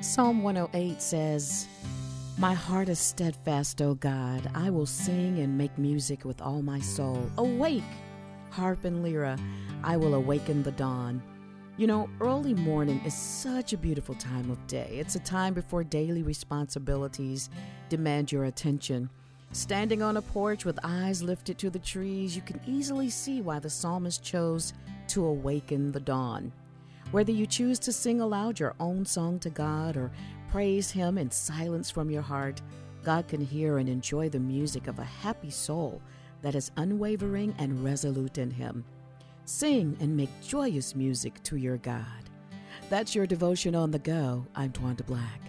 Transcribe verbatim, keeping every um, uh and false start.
Psalm one oh eight says, "My heart is steadfast, O God. I will sing and make music with all my soul. Awake, harp and lyra, I will awaken the dawn." You know, early morning is such a beautiful time of day. It's a time before daily responsibilities demand your attention. Standing on a porch with eyes lifted to the trees, you can easily see why the psalmist chose to awaken the dawn. Whether you choose to sing aloud your own song to God or praise Him in silence from your heart, God can hear and enjoy the music of a happy soul that is unwavering and resolute in Him. Sing and make joyous music to your God. That's your devotion on the go. I'm Twanda Black.